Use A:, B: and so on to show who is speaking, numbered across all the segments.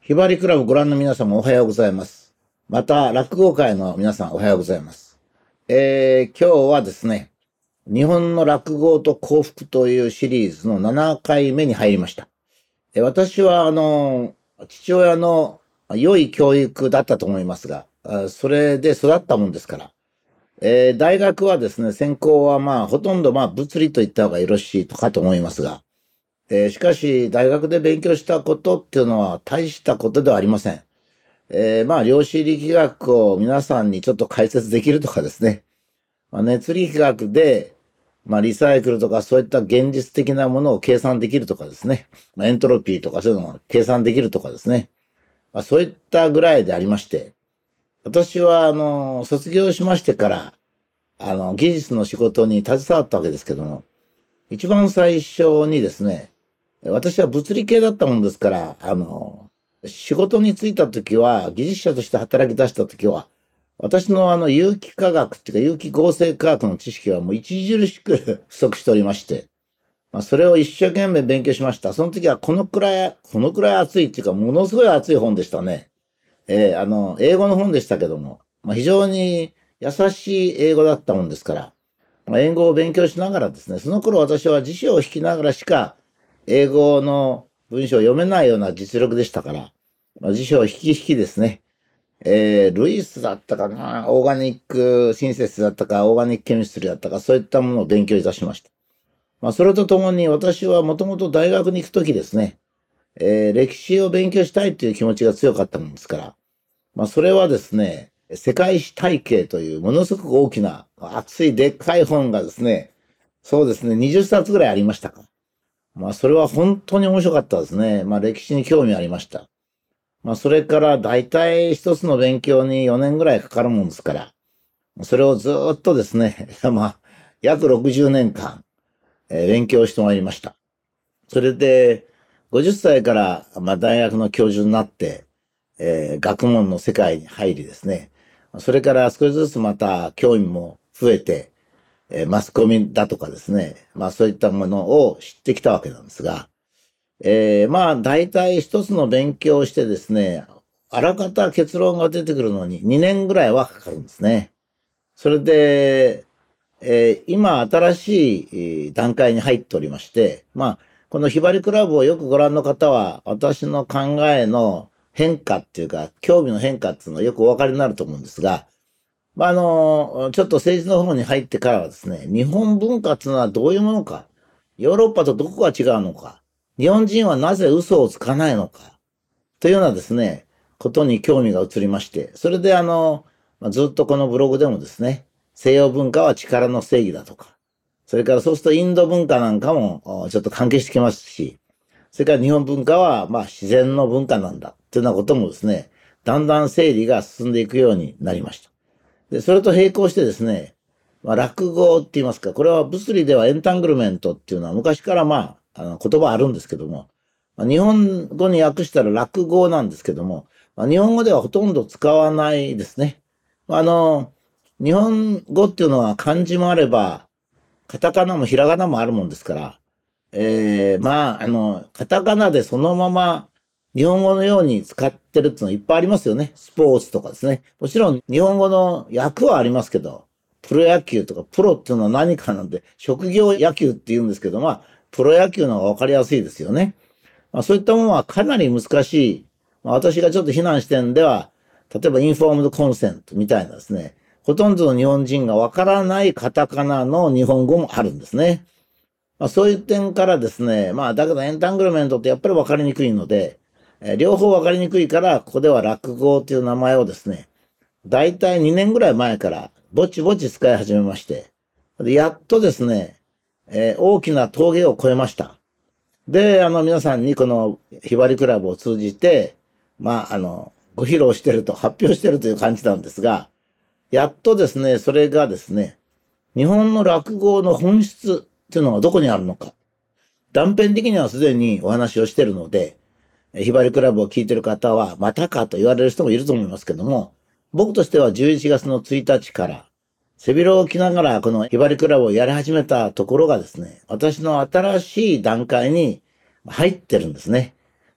A: ひばりクラブご覧の皆様おはようございます。また、落語界の皆さんおはようございます。今日はですね、日本の落語と幸福というシリーズの7回目に入りました。私は、父親の良い教育だったと思いますが、それで育ったもんですから、大学はですね、専攻はほとんど物理と言った方がよろしいとかと思いますが、しかし、大学で勉強したことっていうのは大したことではありません。量子力学を皆さんにちょっと解説できるとかですね。熱力学で、リサイクルとかそういった現実的なものを計算できるとかですね。エントロピーとかそういうのを計算できるとかですね。そういったぐらいでありまして、私は、卒業しましてから、技術の仕事に携わったわけですけども、一番最初にですね、私は物理系だったもんですから、仕事に就いた時は、技術者として働き出した時は、私の有機化学っていうか有機合成化学の知識はもう著しく不足しておりまして、それを一生懸命勉強しました。その時はこのくらい熱いっていうか、ものすごい熱い本でしたね。英語の本でしたけども、非常に優しい英語だったもんですから、英語を勉強しながらですね、その頃私は辞書を引きながらしか英語の文章を読めないような実力でしたから、辞書を引きですね、ルイスだったかな、オーガニックシンセスだったか、オーガニックケミストリーだったか、そういったものを勉強いたしました。それとともに私はもともと大学に行くときですね、歴史を勉強したいという気持ちが強かったもんですから、それはですね、世界史体系というものすごく大きな、厚いでっかい本がですね、そうですね、20冊ぐらいありましたか。それは本当に面白かったですね。歴史に興味ありました。それから大体一つの勉強に4年ぐらいかかるもんですから、それをずっとですね、約60年間、勉強してまいりました。それで、50歳から、大学の教授になって、学問の世界に入りですね、それから少しずつまた興味も増えて、マスコミだとかですね、そういったものを知ってきたわけなんですが、大体一つの勉強をしてですね、あらかた結論が出てくるのに2年ぐらいはかかるんですね。それで、今新しい段階に入っておりまして、このひばりクラブをよくご覧の方は、私の考えの変化っていうか、興味の変化っていうのはよくお分かりになると思うんですが、ちょっと政治の方に入ってからはですね、日本文化っていうのはどういうものか、ヨーロッパとどこが違うのか、日本人はなぜ嘘をつかないのか、というようなですね、ことに興味が移りまして、それでずっとこのブログでもですね、西洋文化は力の正義だとか、それからそうするとインド文化なんかもちょっと関係してきますし、それから日本文化は自然の文化なんだっていうようなこともですね、だんだん整理が進んでいくようになりました。で、それと並行してですね、落語って言いますか、これは物理ではエンタングルメントっていうのは昔から言葉あるんですけども、日本語に訳したら落語なんですけども、日本語ではほとんど使わないですね。日本語っていうのは漢字もあれば、カタカナもひらがなもあるもんですから、カタカナでそのまま日本語のように使ってるっていうのはいっぱいありますよね。スポーツとかですね。もちろん日本語の訳はありますけど、プロ野球とかプロっていうのは何かなんで、職業野球って言うんですけど、プロ野球の方がわかりやすいですよね。そういったものはかなり難しい。私がちょっと非難してんでは、例えばインフォームドコンセントみたいなですね、ほとんどの日本人がわからないカタカナの日本語もあるんですね。そういう点からですね、だけどエンタングルメントってやっぱり分かりにくいので、両方分かりにくいから、ここでは落語という名前をですね、だいたい2年ぐらい前からぼちぼち使い始めまして、でやっとですね、大きな峠を越えました。で、皆さんにこのひばりクラブを通じて、ご披露してると、発表してるという感じなんですが、やっとですね、それがですね、日本の落語の本質っていうのがどこにあるのか。断片的にはすでにお話をしてるので、ひばりクラブを聞いてる方は、またかと言われる人もいると思いますけども、僕としては11月の1日から、背広を着ながらこのひばりクラブをやり始めたところがですね、私の新しい段階に入ってるんですね。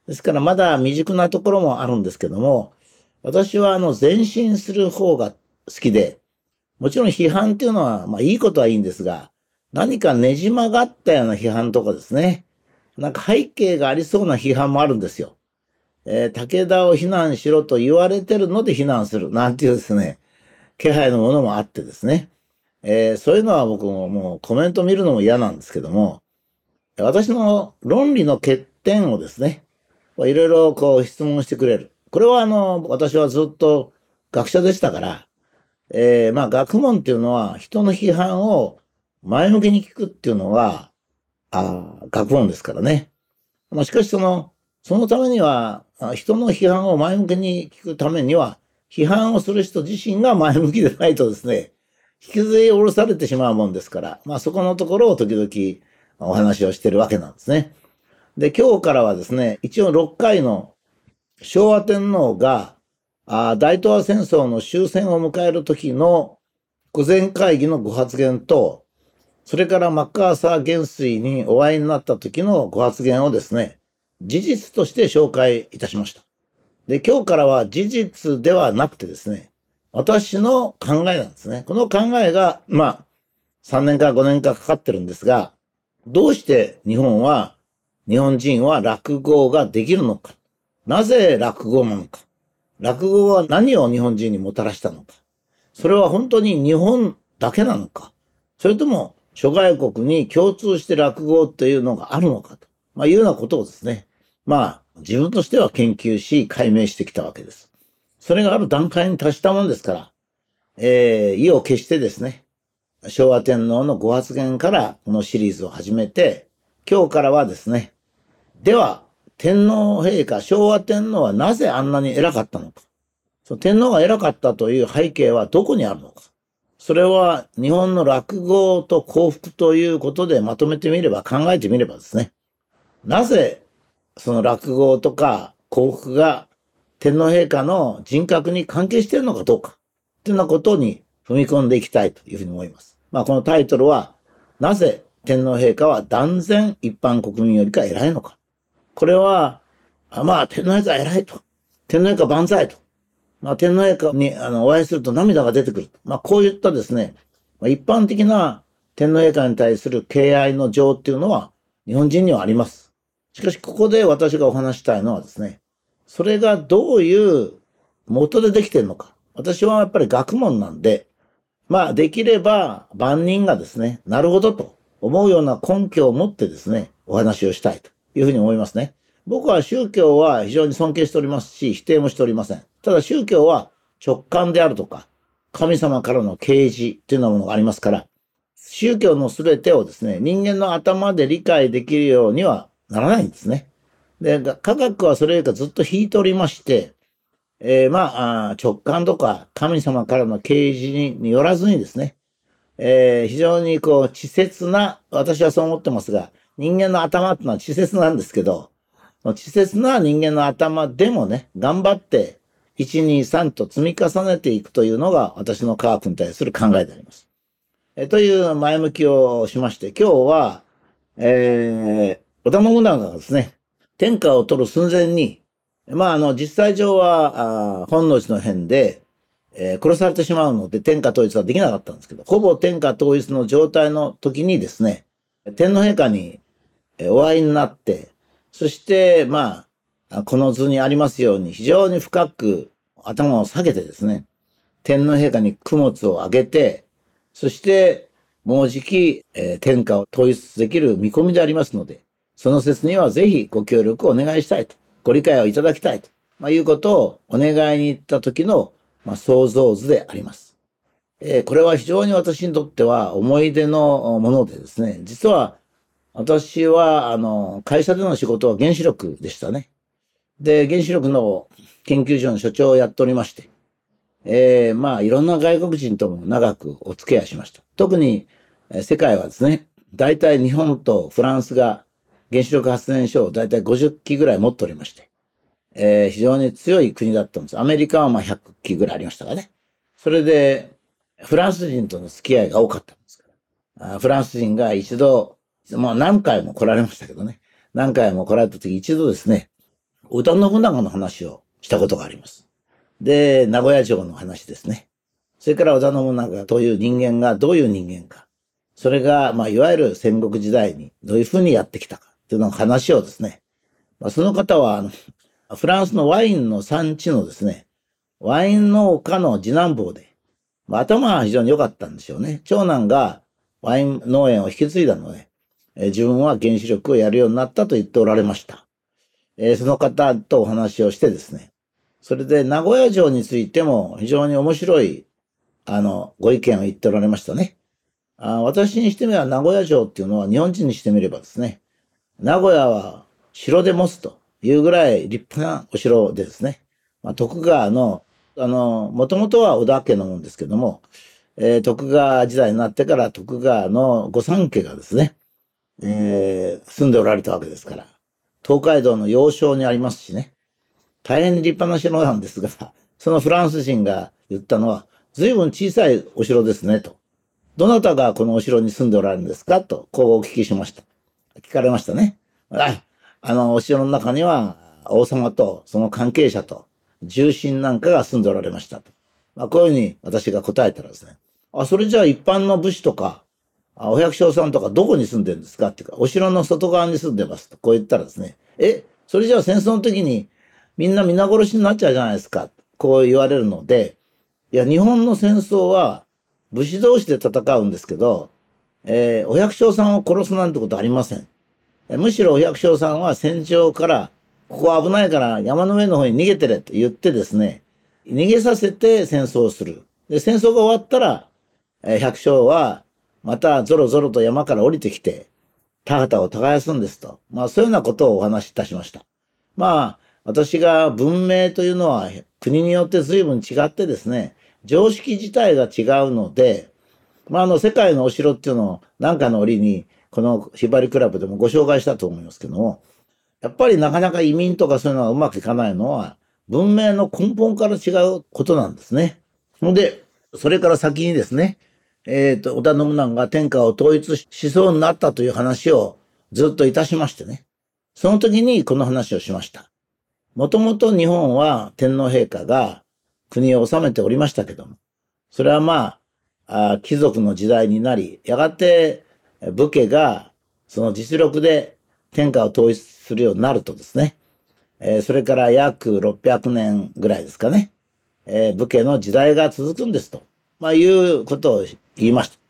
A: ですからまだ未熟なところもあるんですけども、私は前進する方が好きで、もちろん批判っていうのは、まあいいことはいいんですが、何かねじ曲がったような批判とかですね、なんか背景がありそうな批判もあるんですよ。武田を非難しろと言われてるので非難するなんていうですね、気配のものもあってですね。そういうのは僕ももうコメント見るのも嫌なんですけども、私の論理の欠点をですね、いろいろこう質問してくれる。これは私はずっと学者でしたから、まあ学問っていうのは人の批判を前向きに聞くっていうのは、学問ですからね。まあ、しかしそのためには、人の批判を前向きに聞くためには、批判をする人自身が前向きでないとですね、引きずり下ろされてしまうもんですから、まあそこのところを時々お話をしているわけなんですね。で、今日からはですね、一応6回の昭和天皇が大東亜戦争の終戦を迎える時の御前会議のご発言と、それからマッカーサー元帥にお会いになった時のご発言をですね、事実として紹介いたしました。で、今日からは事実ではなくてですね、私の考えなんですね。この考えが、まあ、3年か5年かかかってるんですが、どうして日本人は落語ができるのか。なぜ落語なのか。落語は何を日本人にもたらしたのか。それは本当に日本だけなのか。それとも諸外国に共通して落語っていうのがあるのかと。まあいうようなことをですね。まあ自分としては研究し解明してきたわけです。それがある段階に達したもんですから、意を決してですね、昭和天皇のご発言からこのシリーズを始めて、今日からはですね、では、天皇陛下、昭和天皇はなぜあんなに偉かったのか。その天皇が偉かったという背景はどこにあるのか。それは日本の落語と幸福ということでまとめてみれば、考えてみればですね、なぜその落語とか幸福が天皇陛下の人格に関係しているのかどうか、というようなことに踏み込んでいきたいというふうに思います。まあこのタイトルは、なぜ天皇陛下は断然一般国民よりか偉いのか。これは、まあ天皇陛下偉いと。天皇陛下万歳と。まあ天皇陛下にお会いすると涙が出てくる。まあこういったですね、一般的な天皇陛下に対する敬愛の情っていうのは日本人にはあります。しかしここで私がお話したいのはですね、それがどういう元でできているのか。私はやっぱり学問なんで、まあできれば万人がですね、なるほどと思うような根拠を持ってですね、お話をしたいというふうに思いますね。僕は宗教は非常に尊敬しておりますし、否定もしておりません。ただ宗教は直感であるとか、神様からの啓示というようなものがありますから、宗教のすべてをですね、人間の頭で理解できるようにはならないんですね。で、科学はそれよりかずっと引いておりまして、まあ、直感とか神様からの啓示によらずにですね、非常にこう、稚拙な、私はそう思ってますが、人間の頭ってのは稚拙なんですけど、稚拙な人間の頭でもね、頑張って、1、2、3と積み重ねていくというのが私の科学に対する考えであります。という前向きをしまして、今日は、織田信長がですね、天下を取る寸前に、まあ、実際上は、本能寺の変で、殺されてしまうので天下統一はできなかったんですけど、ほぼ天下統一の状態の時にですね、天皇陛下にお会いになって、そして、まあ、この図にありますように非常に深く頭を下げてですね、天皇陛下に供物をあげて、そして、もうじき、天下を統一できる見込みでありますので、その説にはぜひご協力をお願いしたいと、ご理解をいただきたいと、いうことをお願いに行った時の、想像図であります。これは非常に私にとっては思い出のものでですね、実は私は、会社での仕事は原子力でしたね。で、原子力の研究所の所長をやっておりまして、まあ、いろんな外国人とも長くお付き合いしました。特に、世界はですね、大体日本とフランスが原子力発電所を大体50機ぐらい持っておりまして、非常に強い国だったんです。アメリカはまあ100機ぐらいありましたがね。それで、フランス人との付き合いが多かったんですから。フランス人が一度、まあ何回も来られましたけどね。何回も来られた時一度ですね、 織田信長の話をしたことがあります。で、名古屋城の話ですね。それから織田信長という人間がどういう人間か。それが、いわゆる戦国時代にどういうふうにやってきたかというの話をですね、その方は、フランスのワインの産地のですね、ワイン農家の次男坊で、頭は非常に良かったんでしょうね。長男がワイン農園を引き継いだので、自分は原子力をやるようになったと言っておられました。その方とお話をしてですね、それで名古屋城についても非常に面白い、ご意見を言っておられましたね。私にしてみれば名古屋城っていうのは日本人にしてみればですね、名古屋は城で持つというぐらい立派なお城でですね、徳川の、もともとは織田家のもんですけども、徳川時代になってから徳川の御三家がですね、住んでおられたわけですから、東海道の要衝にありますしね、大変に立派な城なんですが、そのフランス人が言ったのは、随分小さいお城ですね、と。どなたがこのお城に住んでおられるんですかと、こうお聞きしました。聞かれましたね。お城の中には王様とその関係者と重臣なんかが住んでおられましたと。こういうふうに私が答えたらですね、それじゃあ一般の武士とか、お百姓さんとかどこに住んでるんですかっていうか、お城の外側に住んでますと、こう言ったらですね、それじゃあ戦争の時にみんな皆殺しになっちゃうじゃないですか。こう言われるので、いや、日本の戦争は武士同士で戦うんですけど、お百姓さんを殺すなんてことありません。むしろお百姓さんは戦場から、ここは危ないから山の上の方に逃げてれと言ってですね、逃げさせて戦争をする。で、戦争が終わったら、百姓はまたぞろぞろと山から降りてきて、田畑を耕すんですと。そういうようなことをお話しいたしました。私が文明というのは国によって随分違ってですね、常識自体が違うので、世界のお城っていうのを何かの折に、このひばりクラブでもご紹介したと思いますけども、やっぱりなかなか移民とかそういうのがうまくいかないのは、文明の根本から違うことなんですね。で、それから先にですね、織田信長が天下を統一しそうになったという話をずっといたしましてね。その時にこの話をしました。もともと日本は天皇陛下が国を治めておりましたけども、それは貴族の時代になり、やがて武家がその実力で天下を統一するようになるとですね、それから約600年ぐらいですかね、武家の時代が続くんですと、いうことを言いました。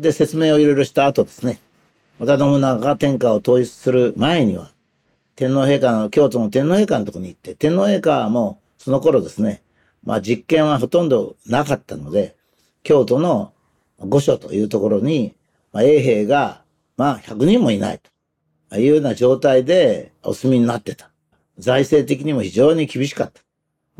A: で、説明をいろいろした後ですね、織田信長が天下を統一する前には、天皇陛下の、京都の天皇陛下のところに行って、天皇陛下はもうその頃ですね、実権はほとんどなかったので、京都の御所というところに、衛兵が、100人もいないというような状態でお住みになってた。財政的にも非常に厳しかった。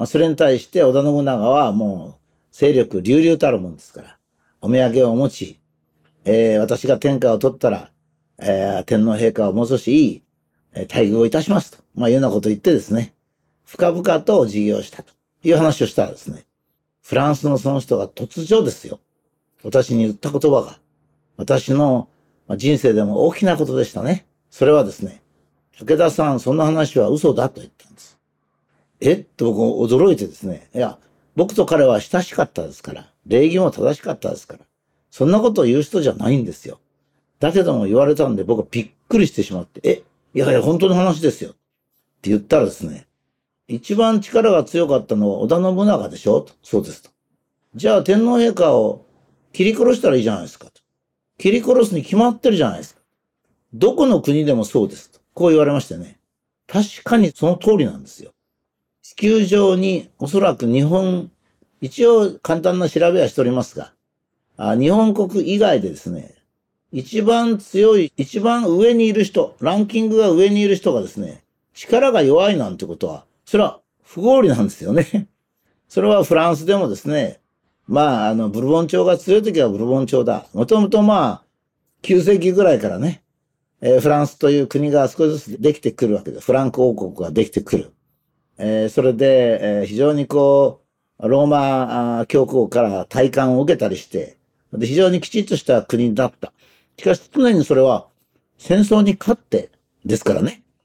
A: それに対して織田信長はもう勢力隆々たるもんですから、お土産を持ち、私が天下を取ったら、天皇陛下をもう少しいい待遇をいたしますと、いうようなことを言ってですね、深々と事業したという話をしたらですね、フランスのその人が突如ですよ、私に言った言葉が、私の人生でも大きなことでしたね。それはですね、武田さん、その話は嘘だと言ったんです。と僕驚いてですね、いや、僕と彼は親しかったですから、礼儀も正しかったですから、そんなことを言う人じゃないんですよ。だけども言われたんで僕はびっくりしてしまって、いやいや、本当の話ですよ。って言ったらですね、一番力が強かったのは織田信長でしょと。そうですと。じゃあ天皇陛下を切り殺したらいいじゃないですかと。切り殺すに決まってるじゃないですか。どこの国でもそうですと。こう言われましてね。確かにその通りなんですよ。地球上におそらく日本、一応簡単な調べはしておりますが、日本国以外でですね、一番強い、一番上にいる人、ランキングが上にいる人がですね、力が弱いなんてことは、それは不合理なんですよね。それはフランスでもですね、ブルボン朝が強い時はブルボン朝だ。もともと9世紀ぐらいからね、フランスという国が少しずつできてくるわけです。フランク王国ができてくる。それで、非常にローマ教皇から体感を受けたりして、で非常にきちっとした国だった。しかし常にそれは戦争に勝ってですからね。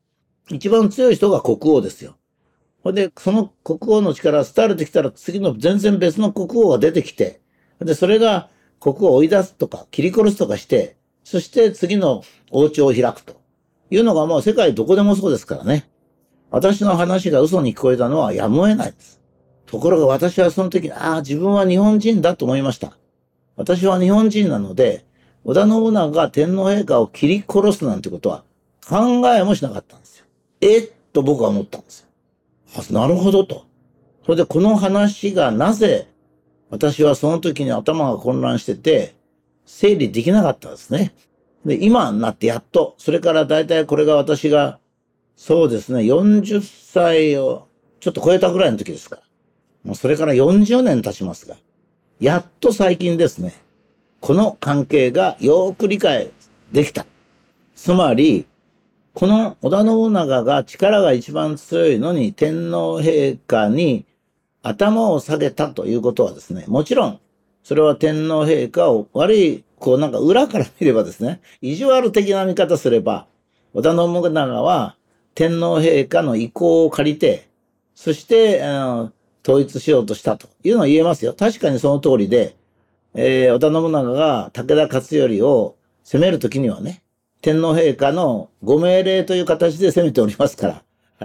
A: 一番強い人が国王ですよ。ほんで、その国王の力が廃れてきたら次の全然別の国王が出てきて、で、それが国王を追い出すとか、切り殺すとかして、そして次の王朝を開くというのがもう世界どこでもそうですからね。私の話が嘘に聞こえたのはやむを得ないです。ところが私はその時に、自分は日本人だと思いました。私は日本人なので、織田信長が天皇陛下を切り殺すなんてことは考えもしなかったんですよ。と僕は思ったんですよ。なるほどと。それでこの話がなぜ私はその時に頭が混乱してて整理できなかったですね。で、今になってやっと、それから大体これが私がそうですね、40歳をちょっと超えたぐらいの時ですから。もうそれから40年経ちますが、やっと最近ですね、この関係がよく理解できた。つまり、この織田信長が力が一番強いのに天皇陛下に頭を下げたということはですね、もちろん、それは天皇陛下を悪い、なんか裏から見ればですね、意地悪的な見方すれば、織田信長は天皇陛下の意向を借りて、そして、統一しようとしたというのは言えますよ。確かにその通りで、織田信長が武田勝頼を攻めるときにはね、天皇陛下のご命令という形で攻めておりますから。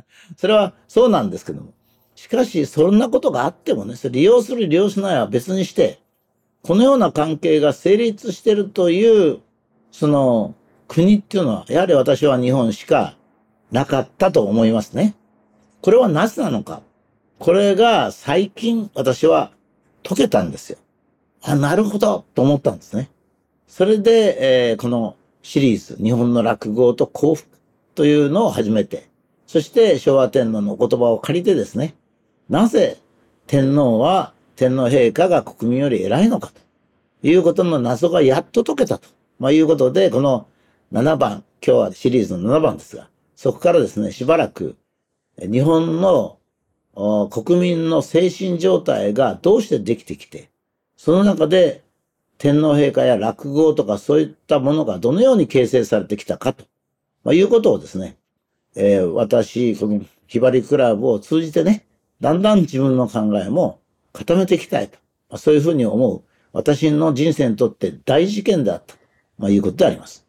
A: それはそうなんですけども。しかし、そんなことがあってもね、それ利用する利用しないは別にして、このような関係が成立しているという、その国っていうのは、やはり私は日本しかなかったと思いますね。これはなぜなのか。これが最近私は解けたんですよ。なるほどと思ったんですね。それで、このシリーズ、日本の落語と幸福というのを始めて、そして昭和天皇のお言葉を借りてですね、なぜ天皇は天皇陛下が国民より偉いのかということの謎がやっと解けたと、いうことで、この7番、今日はシリーズの7番ですが、そこからですね、しばらく日本の国民の精神状態がどうしてできてきて、その中で天皇陛下や落語とかそういったものがどのように形成されてきたかと、いうことをですね、私、このひばりクラブを通じてね、だんだん自分の考えも固めていきたいと、そういうふうに思う私の人生にとって大事件であったと、いうことであります。